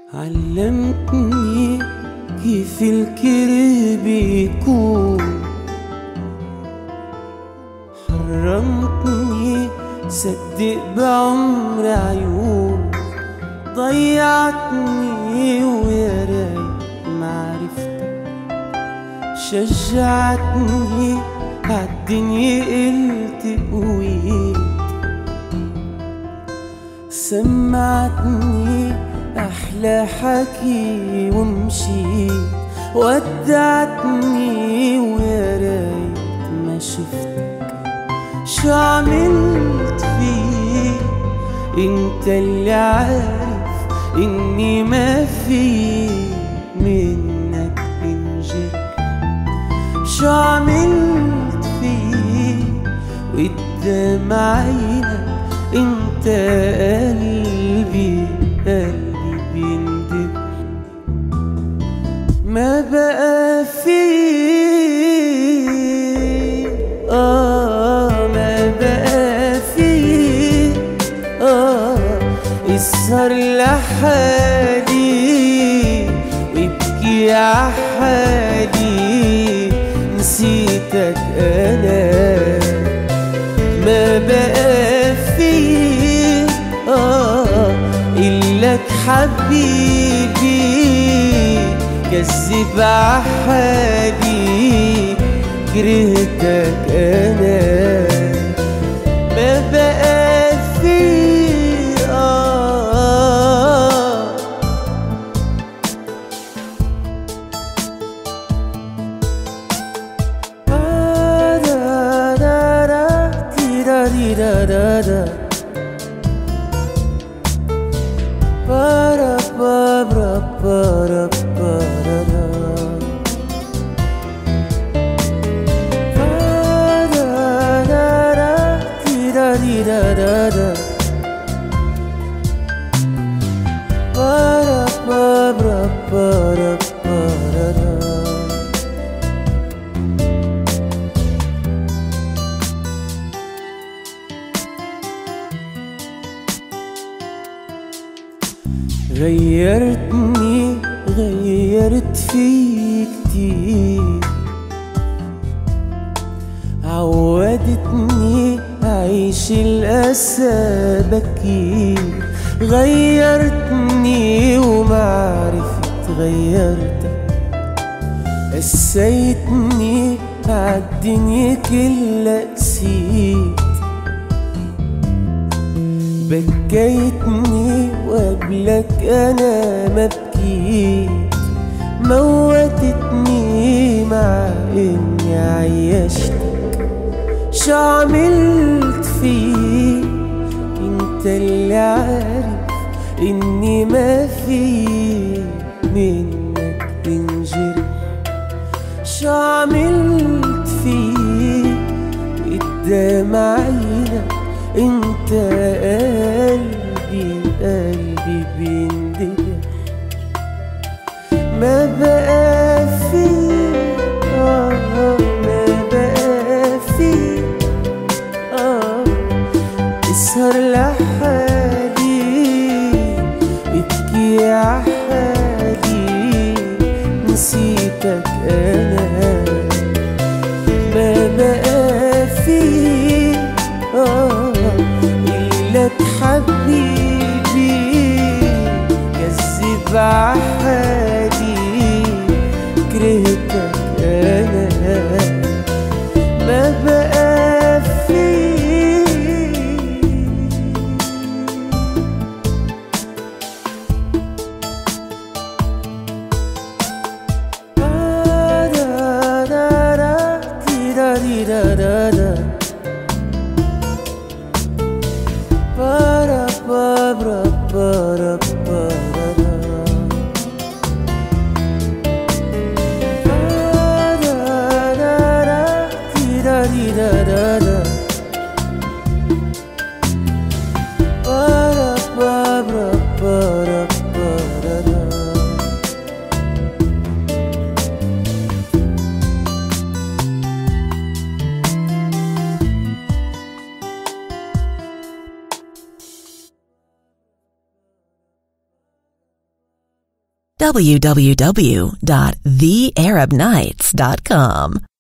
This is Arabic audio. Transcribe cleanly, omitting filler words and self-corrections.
علمتني كيف الكره بيكون، حرمتني صدق بعمر عيون، ضيعتني ويا ريت معرفتك، شجعتني عالدنيا قلت قويت، سمعتني أحلى حكي ومشيت، ودعتني ويا ريت ما شفتك. شو عملت فيك انت اللي عارف اني ما في منك انجرح؟ شو عملت فيك وقدام عينك انت قلبي بيندب؟ ما بقى فيه ما بقى فيه اسهر لحالي وابكي عحالي، نسيتك انا. ما بقى فيه إلك حبيبي، كذب عحالي، كرهتك أنا. ما بقى فيه da da da para para para para da da da para para para para. غيرتني غيرت فيك كتير، عودتني أعيش الأسى بكير، غيرتني ومعرفت غيرتك، قسيتني عالدنيا كلها قسيت، بكيتني وقبلك أنا ما بكيت، موتتني مع إني عيشتك. شو عملت فيك انت اللي عارف إني ما في منك انجرح؟ شو عملت فيك قدام عينك انت قلبي بيندب؟ ما بقى فيه ما بقى فيه اسهر لحالي ابكي عحالي، نسيتك انا. ما بقى فيه إلك حبيبي، كذب عحالي، كرهتك أنا. ما بقى فيه da da da para para para para da da da para para para www.thearabnights.com.